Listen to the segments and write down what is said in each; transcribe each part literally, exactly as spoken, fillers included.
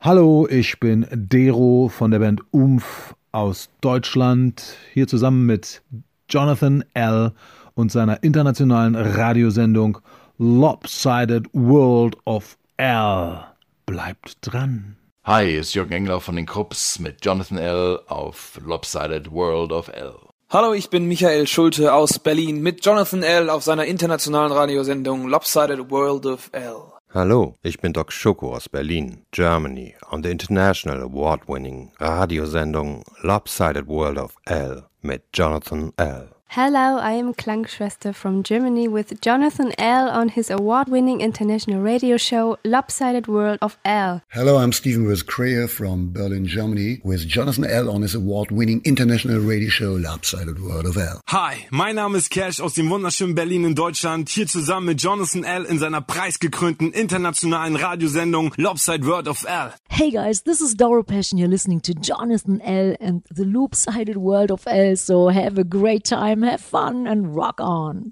Hallo, ich bin Dero von der Band Umf aus Deutschland, hier zusammen mit Jonathan L. und seiner internationalen Radiosendung Lopsided World of L. Bleibt dran. Hi, hier ist Jürgen Engler von den Krupps mit Jonathan L. auf Lopsided World of L. Hallo, ich bin Michael Schulte aus Berlin mit Jonathan L. auf seiner internationalen Radiosendung Lopsided World of L. Hallo, ich bin Doc Schoko aus Berlin, Germany, on the international award-winning Radiosendung Lopsided World of L mit Jonathan L. Hello, I am Klangschwester from Germany with Jonathan L. on his award-winning international radio show Lopsided World of L. Hello, I'm Stephen West-Krayer from Berlin, Germany with Jonathan L. on his award-winning international radio show Lopsided World of L. Hi, mein Name ist Cash aus dem wunderschönen Berlin in Deutschland, hier zusammen mit Jonathan L. in seiner preisgekrönten internationalen Radiosendung Lopsided World of L. Hey guys, this is Doro Passion. You're listening to Jonathan L. and the Loopsided World of L, so have a great time. Have fun and rock on.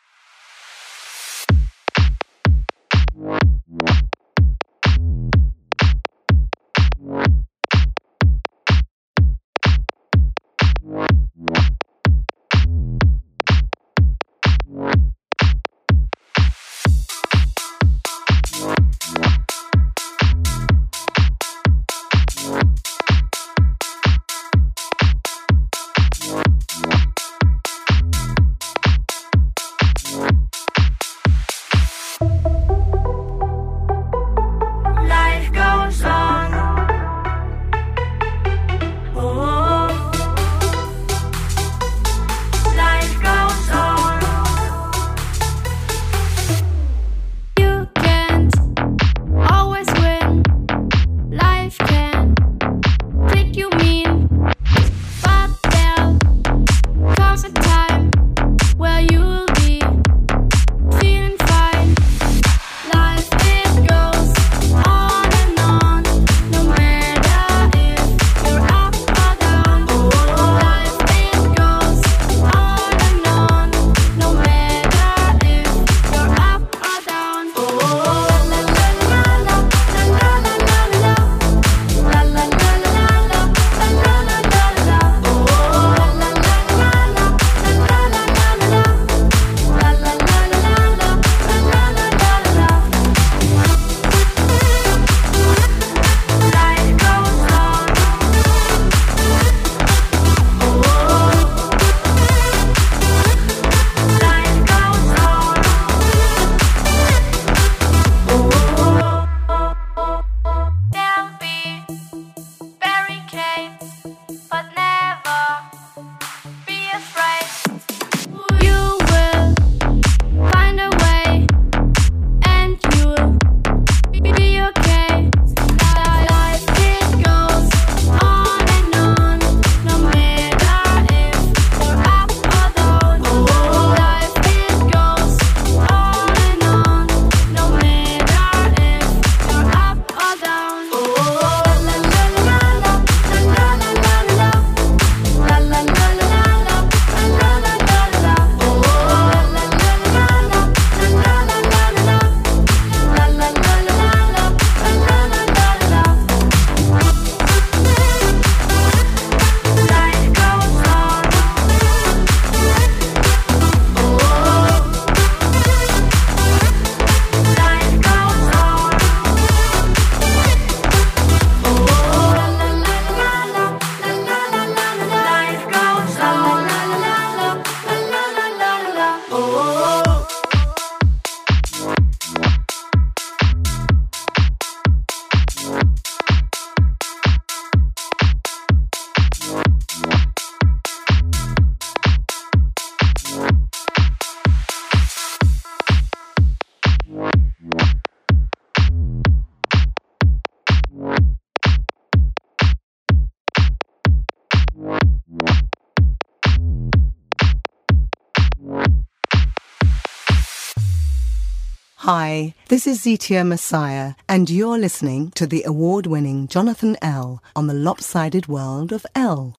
Hi, this is Zetia Messiah, and you're listening to the award-winning Jonathan L. on the Lopsided World of L.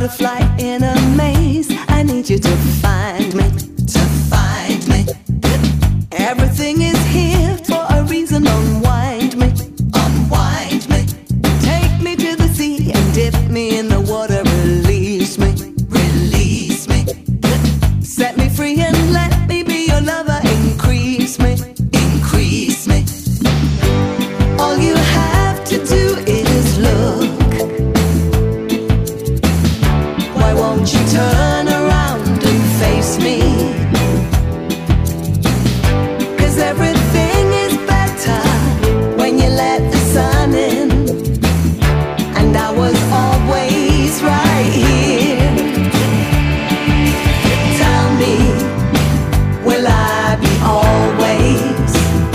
butterfly in a maze. I need you to find me, to find me. Everything is here for a reason. Unwind me, unwind me. Take me to the sea and dip me in the water. Release me, release me. Set me free and let me be your lover. Increase me, increase me. All you have to do is look. Why won't you turn around and face me? 'Cause everything is better when you let the sun in. And I was always right here. Tell me, will I be always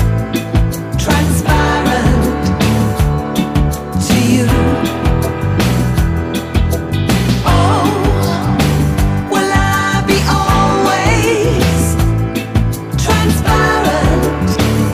transparent to you? Oh, will I be always transparent?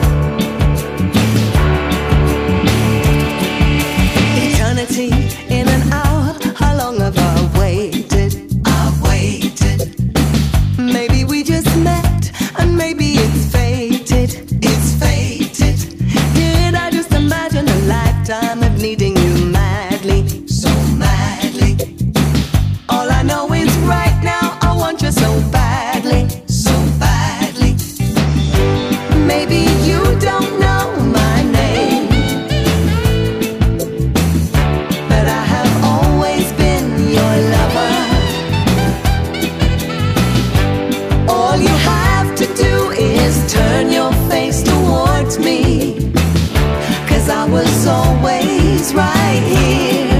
Eternity in an hour, how long have I waited? I've waited. Maybe we just met, and maybe it's fated. It's fated. Did I just imagine a lifetime of needing you madly, so madly? All I know is right now I want you so badly, so badly. Maybe you don't know my name, but I have always been your lover. All you have to do is turn your face towards me, 'cause I was always right here.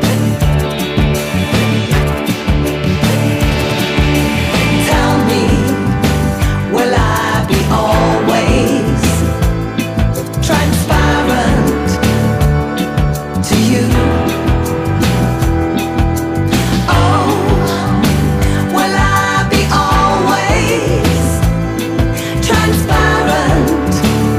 Tell me, will I be always transparent to you? Oh, will I be always transparent?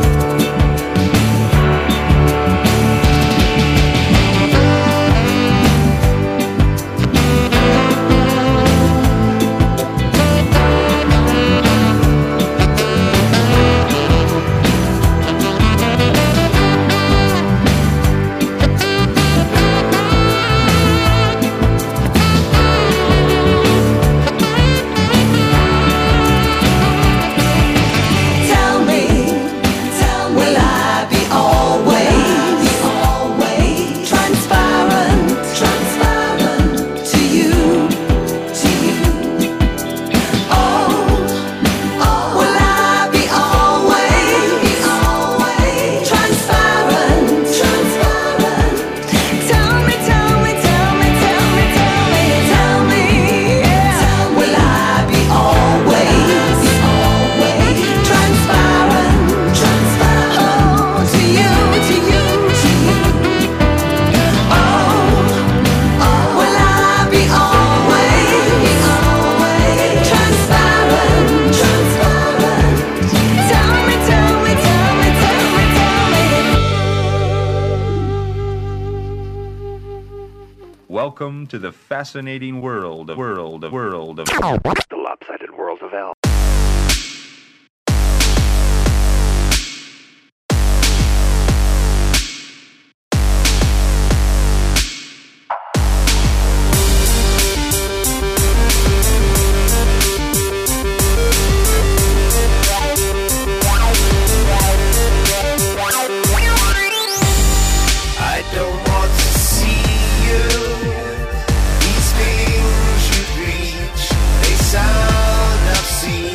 Tell me, tell me, will I be always, always transparent, transparent to you, to you? Oh, oh, will I be always, always transparent, transparent? Tell me, tell me, tell me, tell me, tell me, tell me, yeah. Will I be always, always transparent, transparent? Oh, to you, to you, to you. Oh, oh, will I be always, always transparent, transparent? Tell me, tell me, tell me, tell me, tell me. Welcome to the fascinating world of world of world of The lopsided world of L. I don't want to see you. These things you preach, they sound obscene.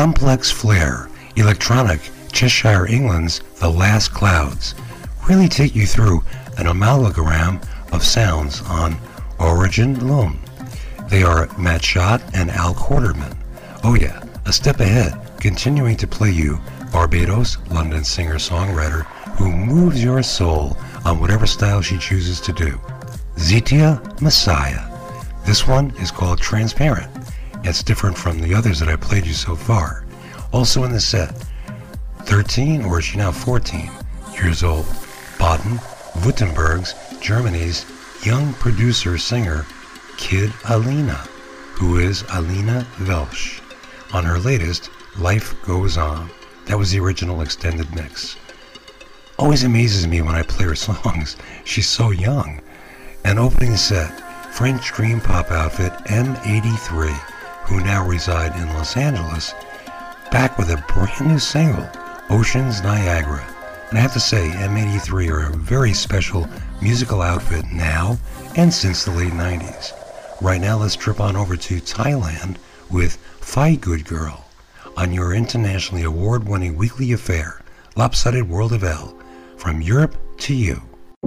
complex flair, electronic Cheshire England's The Last Clouds really take you through an amalgam of sounds on Origin alone. They are Matt Schott and Al Quarterman. Oh yeah, a step ahead, continuing to play you Barbados London singer-songwriter who moves your soul on whatever style she chooses to do. Zetia Messiah. This one is called Transparent. It's different from the others that I played you so far. Also in the set, thirteen, or is she now fourteen, years old, Baden-Württemberg's, Germany's young producer-singer, Kid Alina, who is Alina Welsh, on her latest, Life Goes On. That was the original extended mix. Always amazes me when I play her songs. She's so young. And opening the set, French dream pop outfit M eighty-three, who now reside in Los Angeles, back with a brand new single, Oceans Niagara. And I have to say, M eighty-three are a very special musical outfit now and since the late nineties. Right now, let's trip on over to Thailand with Phi Good Girl on your internationally award-winning weekly affair, Lopsided World of L, from Europe to you.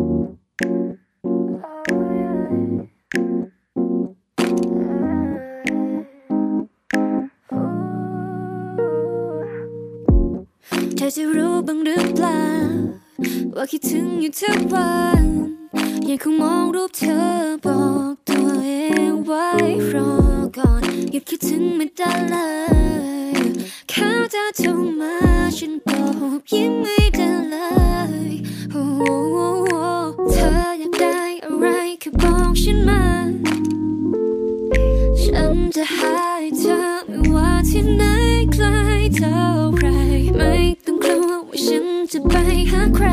เธอจะรู้บ้างหรือเปล่าว่าคิดถึงอยู่ทุกวันยังคงมองรูปเธอบอกตัวเองไว้รอก่อนหยุดคิดถึงไม่ได้เลยเขาจะโทรมาฉันก็หุบยิ้มไม่ได้เลยโอ้เธออยากได้อะไรแค่บอกฉันมาฉันจะให้เธอไม่ว่าที่ไหนไกลเท่าไรไม่ต้องกลัวว่าฉันจะไปหาใคร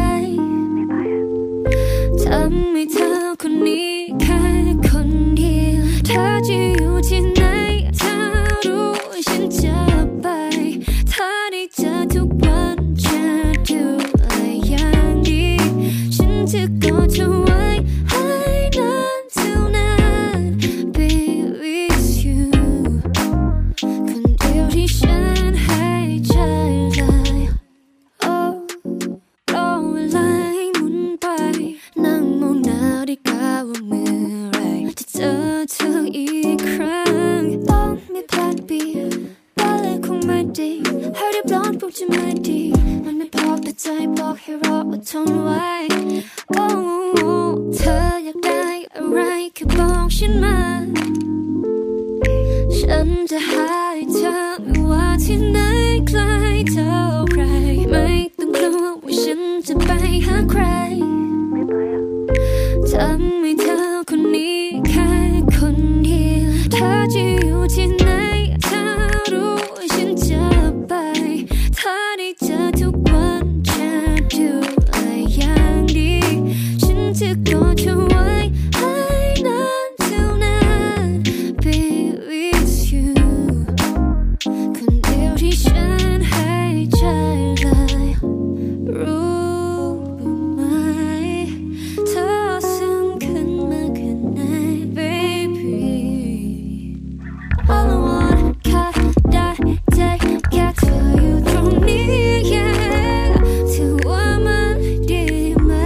ทำให้เธอคนนี้แค่คนเดียวเธอจะอยู่ที่ไหนเธอรู้ว่าฉันจะไปถ้าได้เจอทุกวันจะดูแลอย่างดีฉันจะกอดเธอไว้ให้นานเท่านาน Be with you คนเดียวที่ฉันให้ใจเลยโอ้รอเวลาให้หมุนไปนั่งมองหน้าได้กาว่าเมื่อไรจะเจอเธออีกครั้งต้องมีแพลน B บ้าเลยคงไม่ดีให้เรียบร้อยคงจะไม่ดีมันไม่พอแต่ใจบอกให้รออดทนไว้โอ้เธออยากได้อะไรแค่บอกฉันมาฉันจะให้เธอไม่ว่าที่ไหนไกลเท่าไรไม่ต้องกลัวว่าฉันจะไปหาใครทำให้เธอคนนี้แค่คนเดียวเธอจะอยู่ที่ไหนเธอรู้ว่าฉันจะไปถ้าได้เจอทุกวันจะดูแลอย่างดีฉันจะกอดเธอไว้ให้นานเท่านาน Be with you คนเดียวที่ฉันให้ใจเลยรู้ไหมเธอสำคัญมากแค่ไหน baby All I want แค่ได้ใจแค่เธออยู่ตรงนี้ yeah เธอว่ามันดีไหม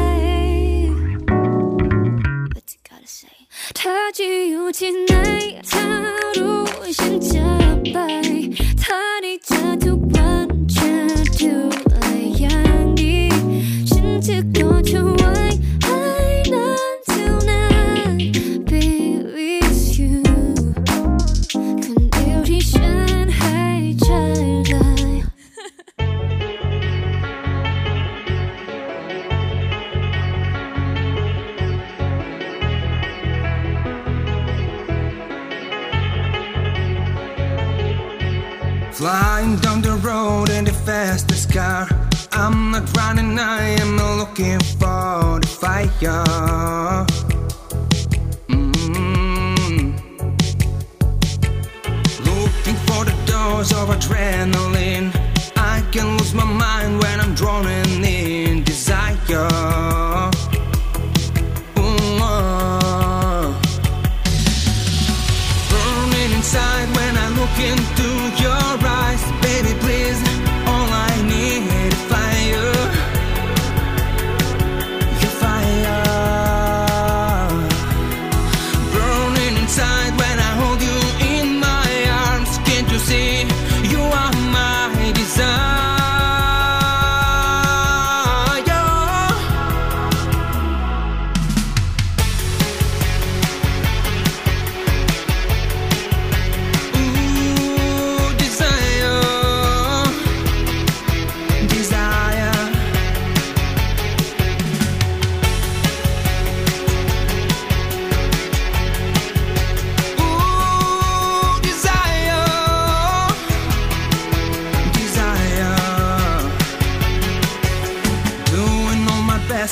What you gotta say เธอจะอยู่ที่ไหนเธอรู้ว่าฉันจะไปถ้าได้เจอทุกวันจะดูแลอย่างดีฉันจะกอดเธอไว้ให้นานเท่านาน Be with you คนเดียวที่ฉันให้ใจเลย Flying down the road in the fastest car. I'm not running, I am not looking for the fire. Mm-hmm. Looking for the doors of adrenaline. I can lose my mind when I'm drowning in desire. Mm-hmm. Burning inside when I look into your eyes, baby.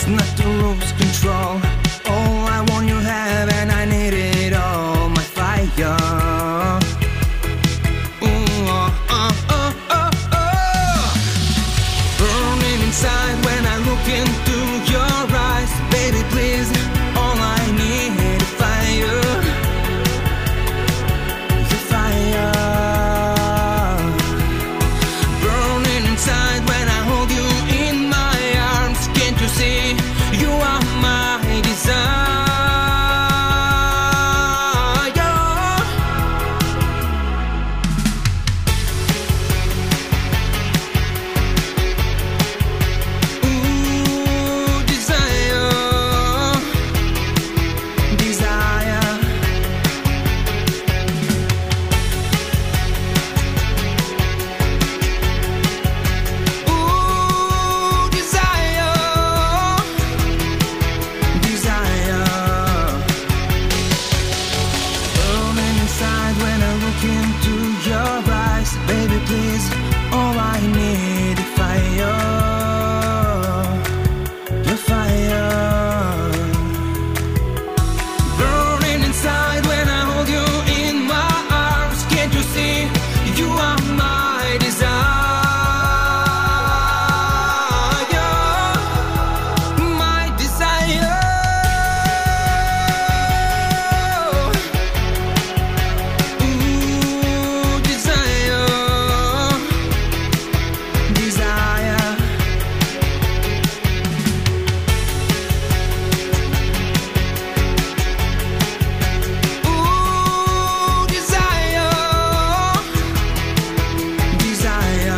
it's not to lose control. All I want you have and I need it all. My fire. Ooh, oh, oh, oh, oh, oh. Burning inside when I look into your eyes. Baby, please, all I need is fire. The fire. Burning inside when I hold you in my arms. Can't you see? You are my desire. Ooh, desire, desire. Ooh, desire, desire. Burning inside when I look into your eyes. Baby, please, all I need is fire. Your fire. Burning inside when I hold you in my arms. Can't you see? You are my desire. My desire. Ooh, desire, desire. Ooh, desire, desire.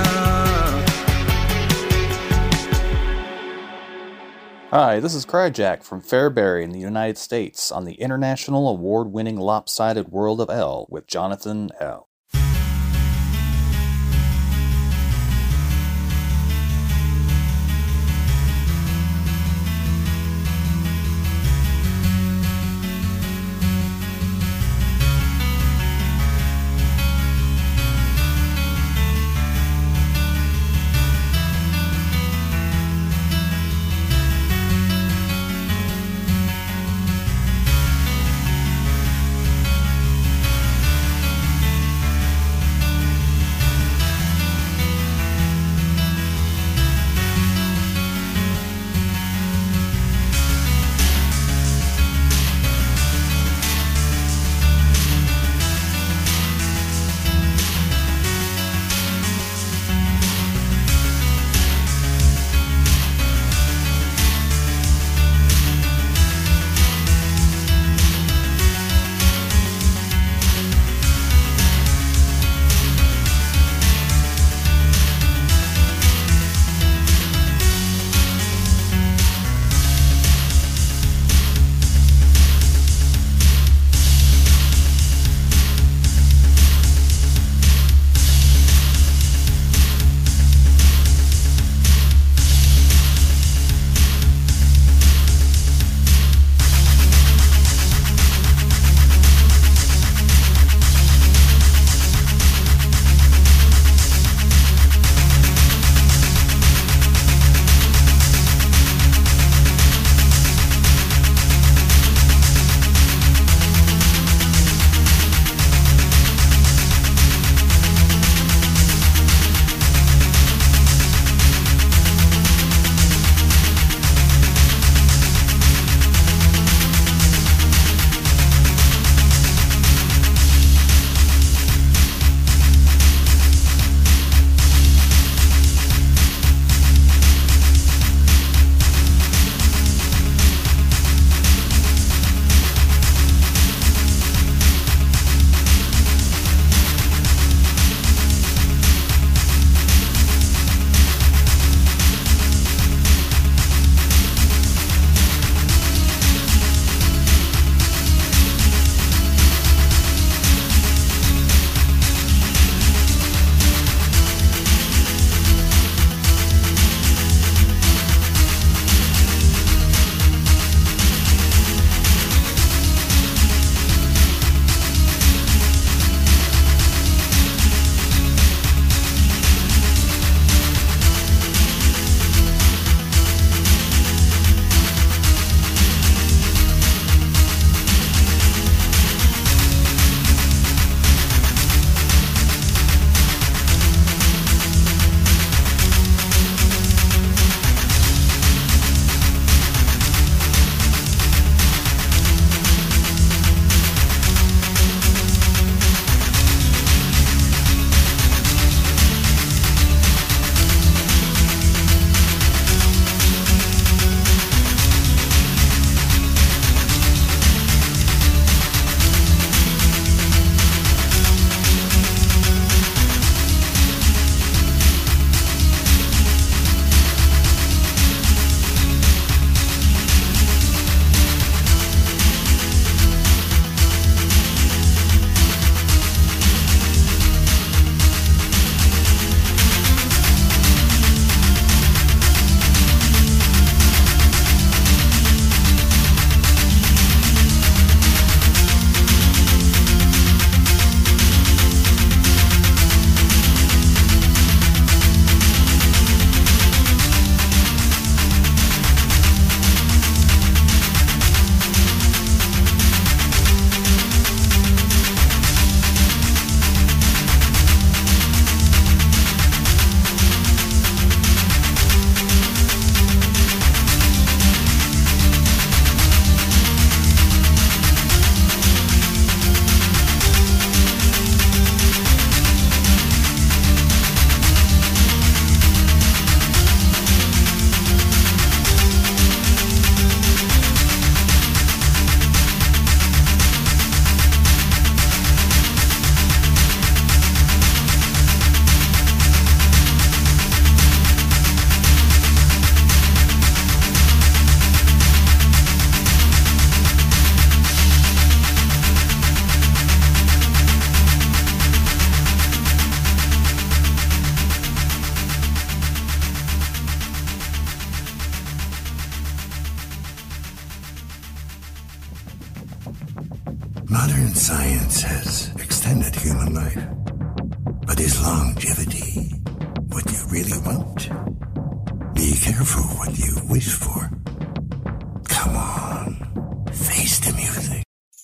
Hi, this is Cryjack from Fairbury in the United States on the international award-winning Lopsided World of L with Jonathan L. Modern science has extended human life. But is longevity what you really want? Be careful what you wish for. Come on, face the music.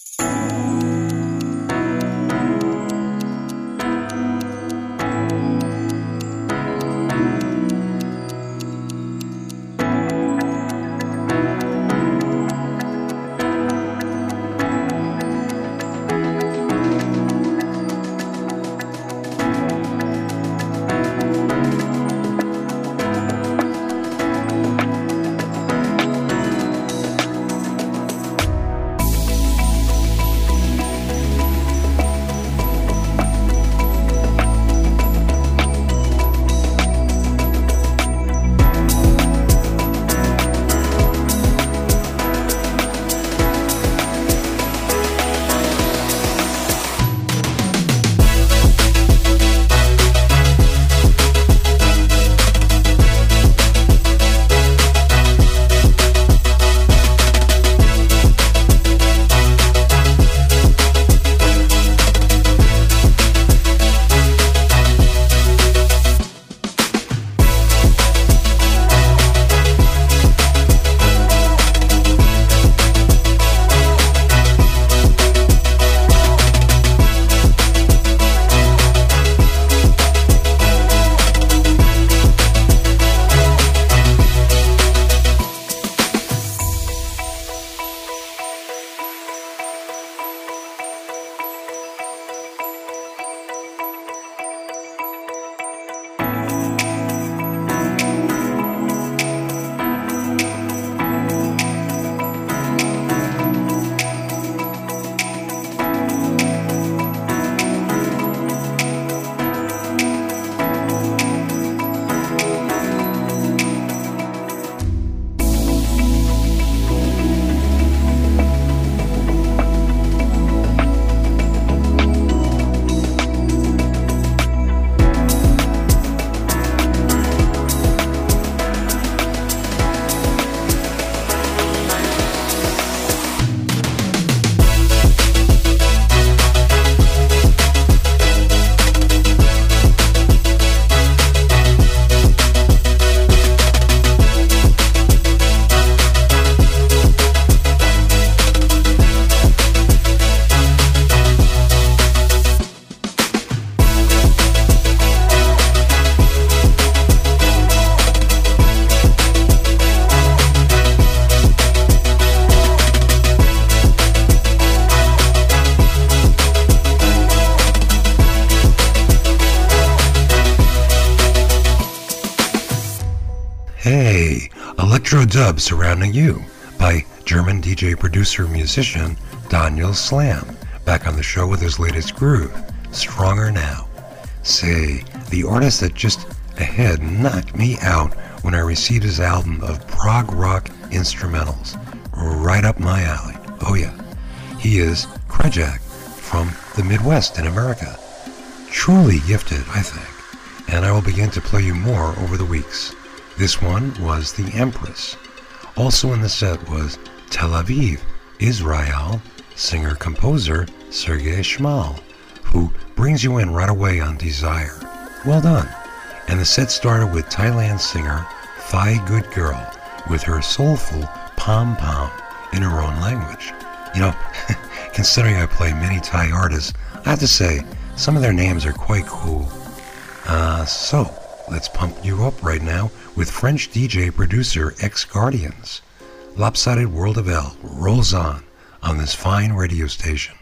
Hey, Electro Dub Surrounding You by German D J producer musician Daniel Slam, back on the show with his latest groove, Stronger Now. Say, the artist that just ahead knocked me out when I received his album of prog rock instrumentals. Right up my alley. Oh yeah. He is Krajak from the Midwest in America. Truly gifted, I think, and I will begin to play you more over the weeks. This one was The Empress. Also in the set was Tel Aviv, Israel, singer-composer Sergei Shmal, who brings you in right away on Desire. Well done. And the set started with Thailand singer Thai Good Girl with her soulful pom pom in her own language. You know, considering I play many Thai artists, I have to say, some of their names are quite cool. Uh, so, let's pump you up right now with French D J producer X Guardians. Lopsided World of L rolls on on this fine radio station.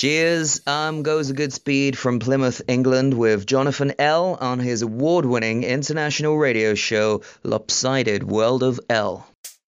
Cheers, I'm Goes a Good Speed from Plymouth, England, with Jonathan L. on his award-winning international radio show, Lopsided World of L.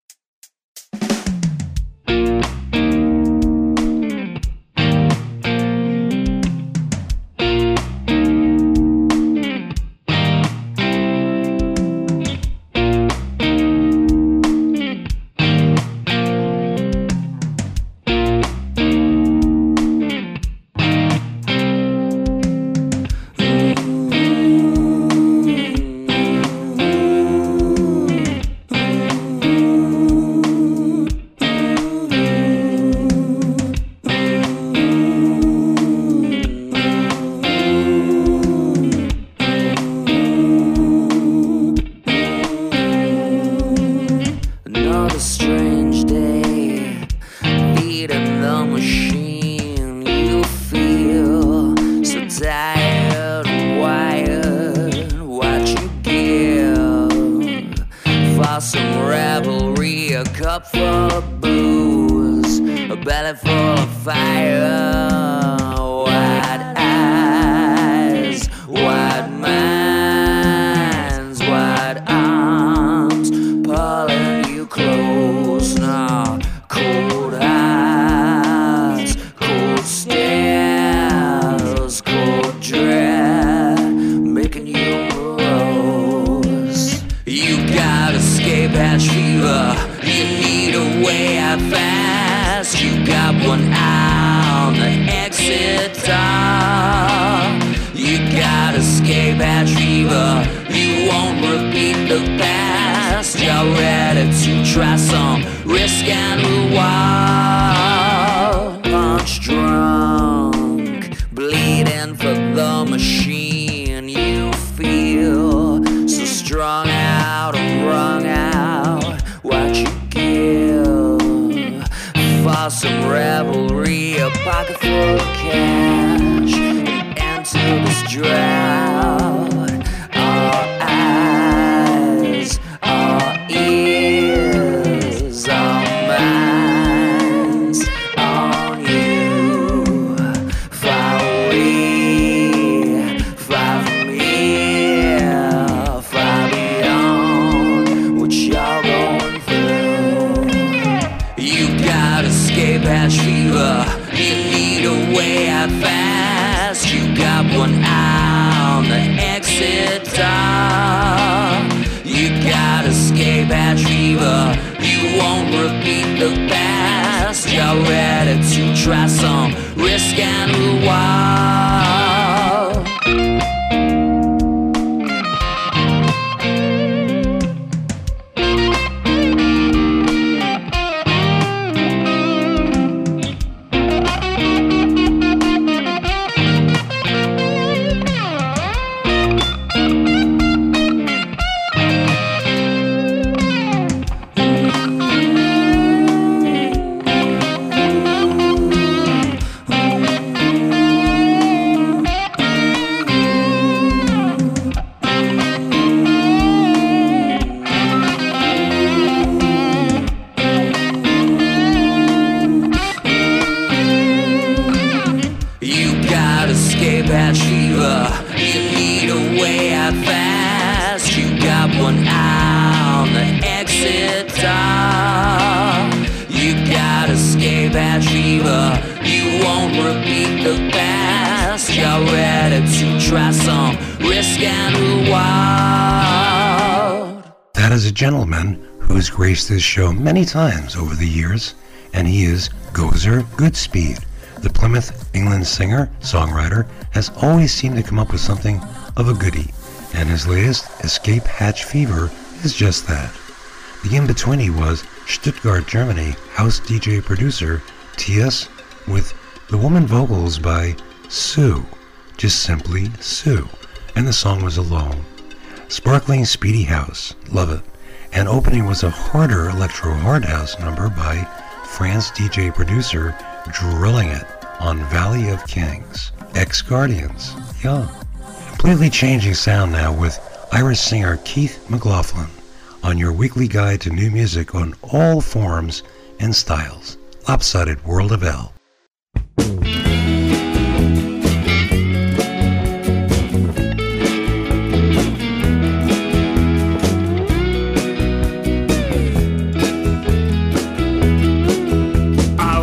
Graced this show many times over the years, and he is Gozer Goodspeed. The Plymouth, England singer, songwriter, has always seemed to come up with something of a goodie, and his latest, Escape Hatch Fever, is just that. The in-betweenie was Stuttgart, Germany, house D J producer T S with the woman vocals by Sue, just simply Sue, and the song was Alone. Sparkling Speedy House, love it. And opening was a harder electro hard house number by France D J producer Drilling It on Valley of Kings, Ex-Guardians, yeah. Completely changing sound now with Irish singer Keith McLaughlin on your weekly guide to new music on all forms and styles. Lopsided World of L.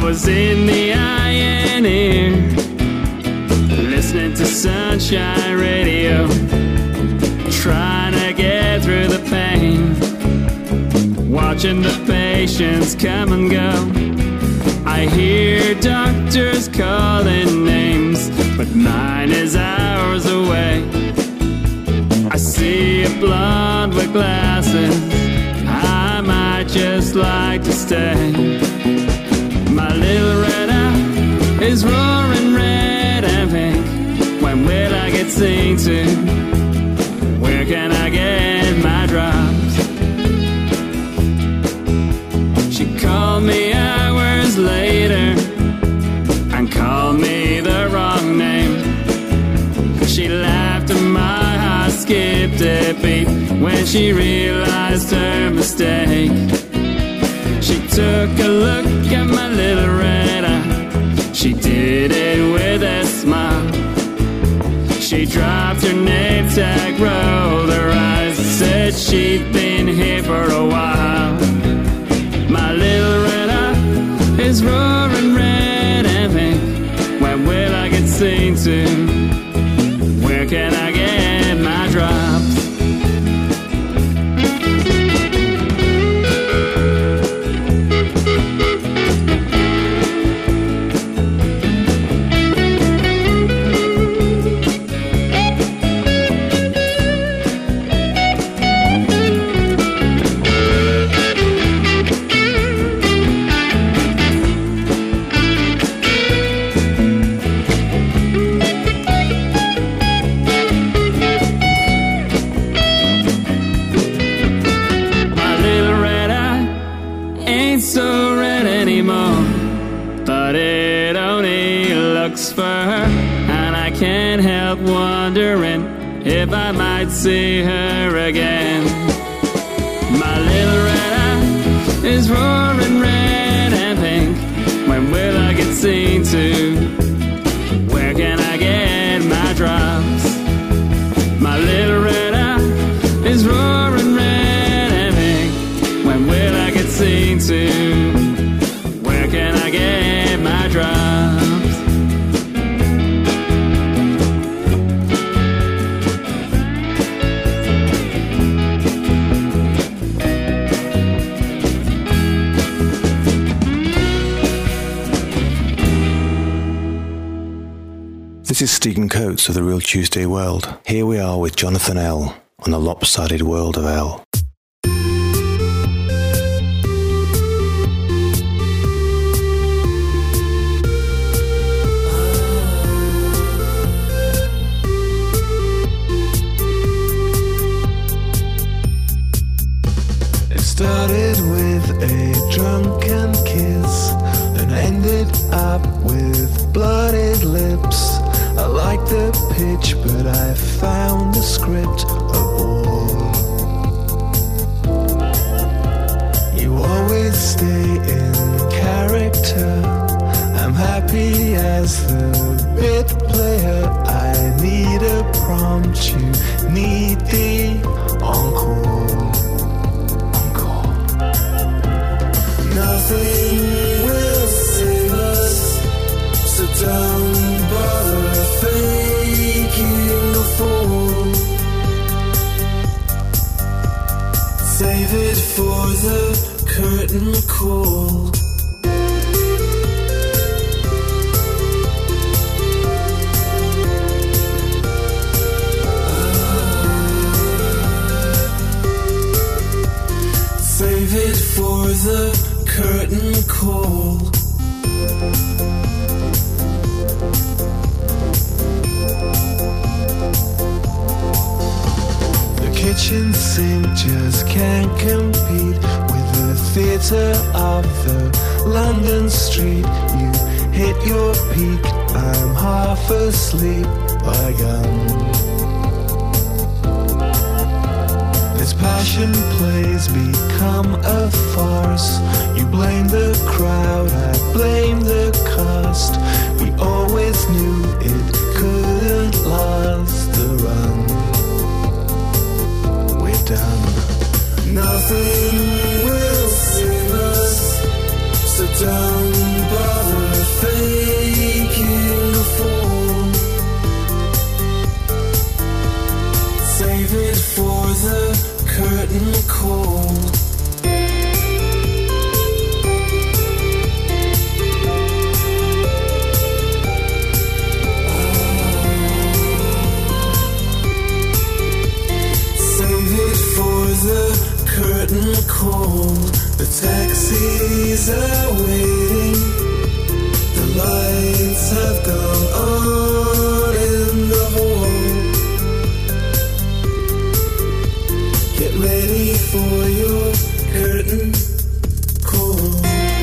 was in the eye and ear, listening to Sunshine Radio, trying to get through the pain, watching the patients come and go. I hear doctors calling names, but mine is hours away. I see a blonde with glasses, I might just like to stay. My little red eye is roaring red and pink. When will I get seen to? Where can I get my drops? She called me hours later and called me the wrong name. She laughed and my heart skipped a beat when she realized her mistake. She took a look at my little red eye, she did it with a smile. She dropped her name tag, rolled her eyes, said she'd been here for a while. My little red eye is roaring red and pink. When will I get seen to? Where can I get my drops? If I might see her again. My little red eye is roaring red and pink. When will I get seen to? Where can I get my drops? My little red eye is roaring red and pink. When will I get seen to? Where can I get my drops? This is Stephen Coates of the Real Tuesday World. Here we are with Jonathan L. on the Lopsided World of L. It started with a drunken kiss and ended up with blooded lips. I like the pitch, but I found the script a bore. You always stay in character. I'm happy as the bit player. I need a prompt, you need the encore. Encore. Nothing will save us, so don't bother faking the fall. Save it for the curtain call. Save it for the curtain call. Kitchen sink just can't compete with the theatre of the London street. You hit your peak, I'm half asleep by gun. This passion plays become a farce. You blame the crowd, I blame the cast. We always knew it couldn't last the run. Done. Nothing will save us, so don't bother days are waiting. The lights have gone on in the hall. Get ready for your curtain call.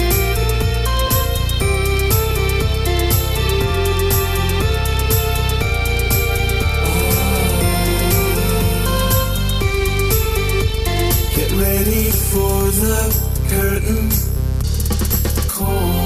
Get ready for the curtain call.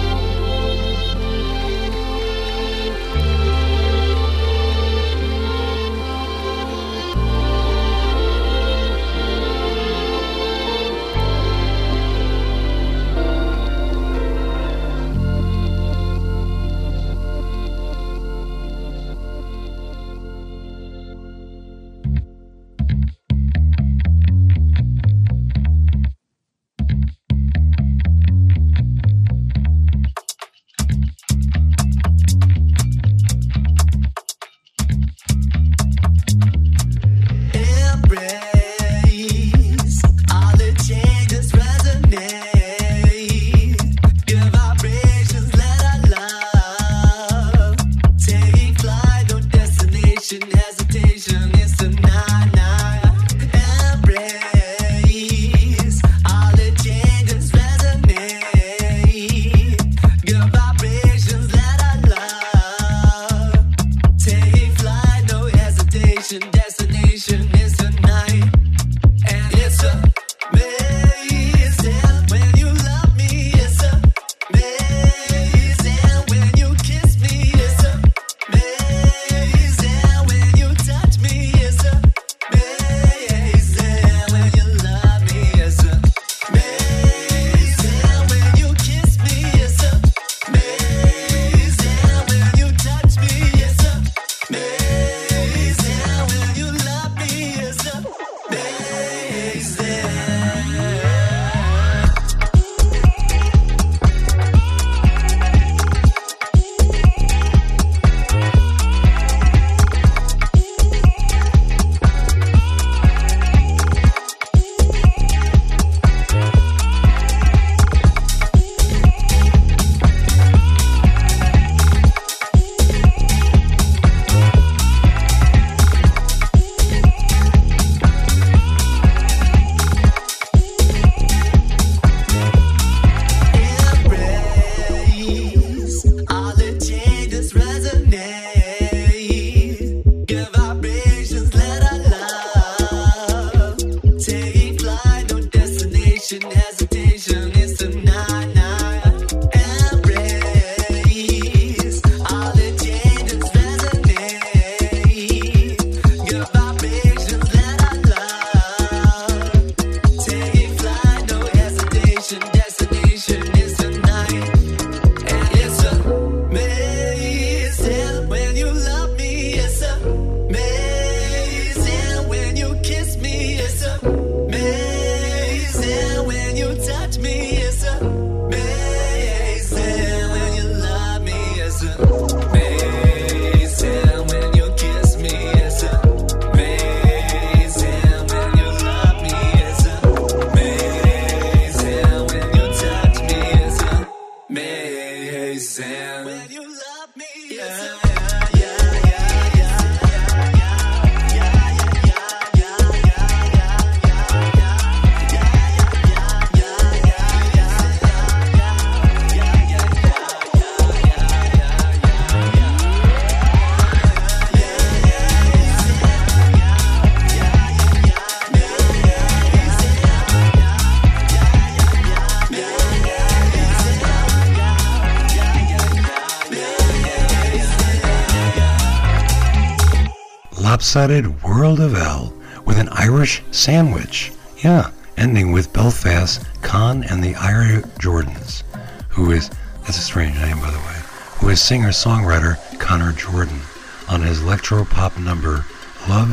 Lopsided World of L with an Irish sandwich. Yeah, ending with Belfast, Con and the Ira Jordans, who is, that's a strange name by the way, who is singer-songwriter Connor Jordan on his electro-pop number Love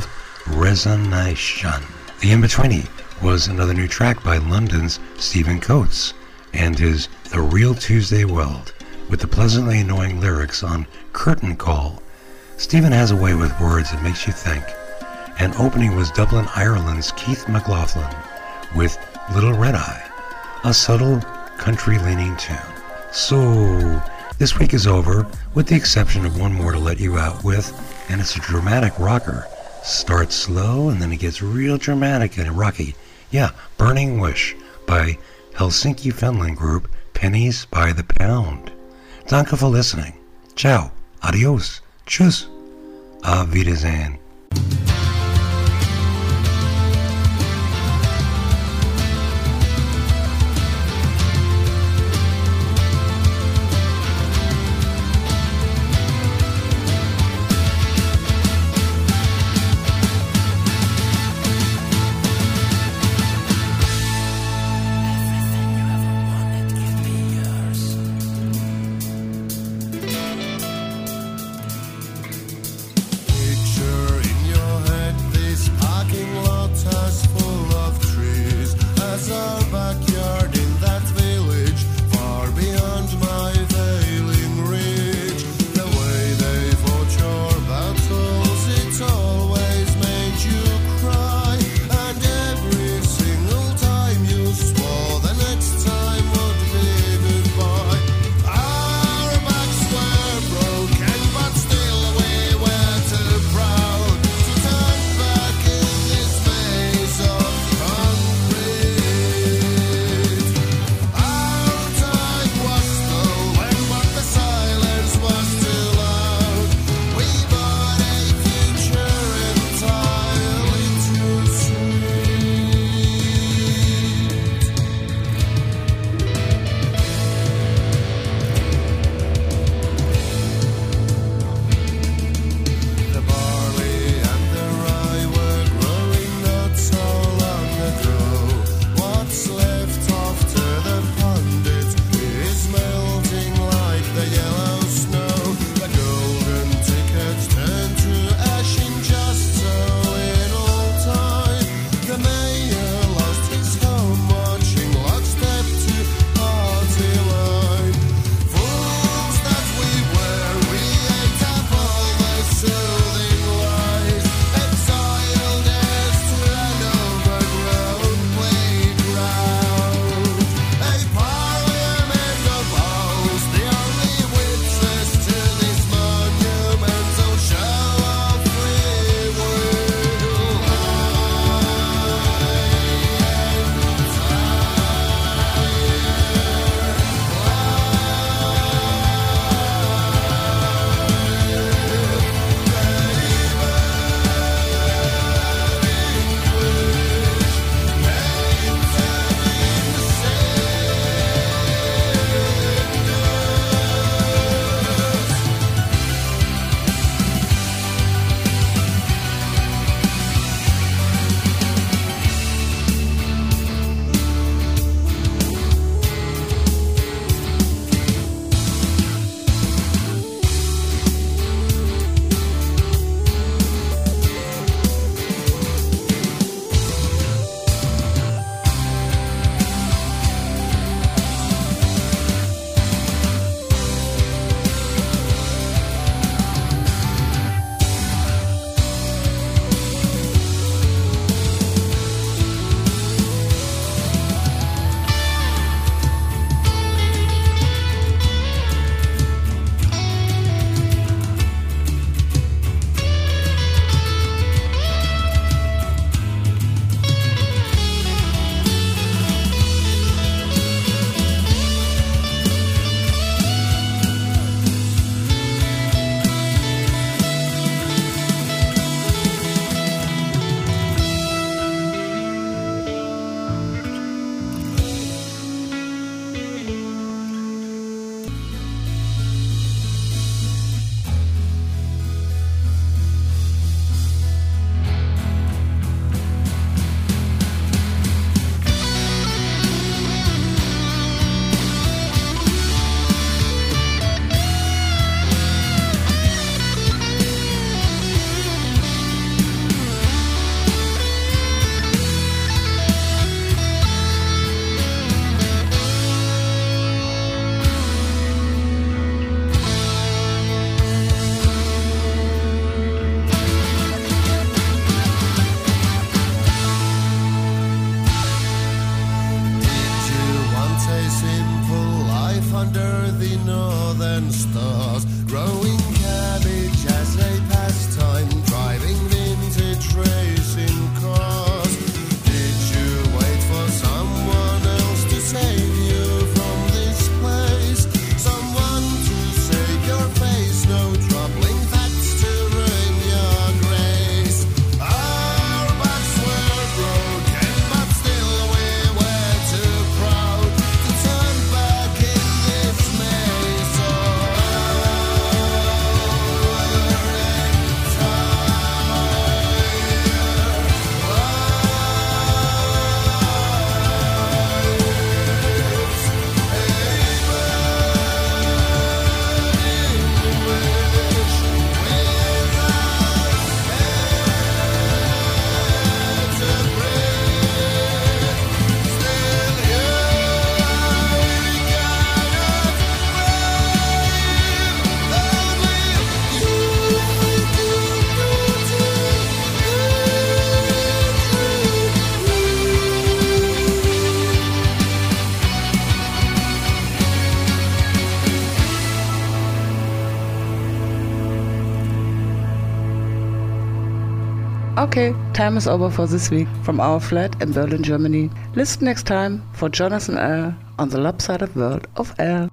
Resonation. The In-Betweenie was another new track by London's Stephen Coates and his The Real Tuesday Weld with the pleasantly annoying lyrics on Curtain Call. Stephen has a way with words that makes you think. And opening was Dublin, Ireland's Keith McLaughlin with Little Red Eye, a subtle country-leaning tune. So, this week is over, with the exception of one more to let you out with, and it's a dramatic rocker. Starts slow and then it gets real dramatic and rocky. Yeah, Burning Wish by Helsinki, Finland group Pennies by the Pound. Danke for listening. Ciao. Adios. Tschüss. Auf Wiedersehen. Picture cars, growing cabbage as a pastime, driving vintage racing cars. Did you wait for someone else to save you from this place? Someone to save your face, no troubling facts to ruin your grace. Our backs were broken, but still we were too proud to turn back in this maze. So Okay, time is over for this week from our flat in Berlin, Germany. Listen next time for Jonathan L. on the Lopsided World of L.